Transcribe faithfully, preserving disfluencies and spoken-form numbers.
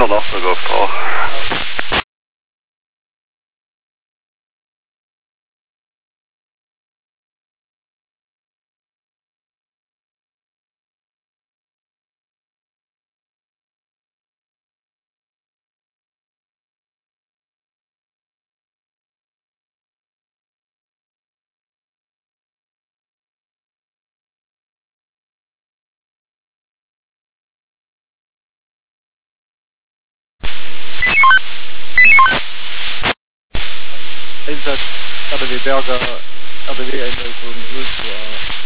hundertachtig Golf. Einsatz R D W Berger, R D W Einleitung null zwei.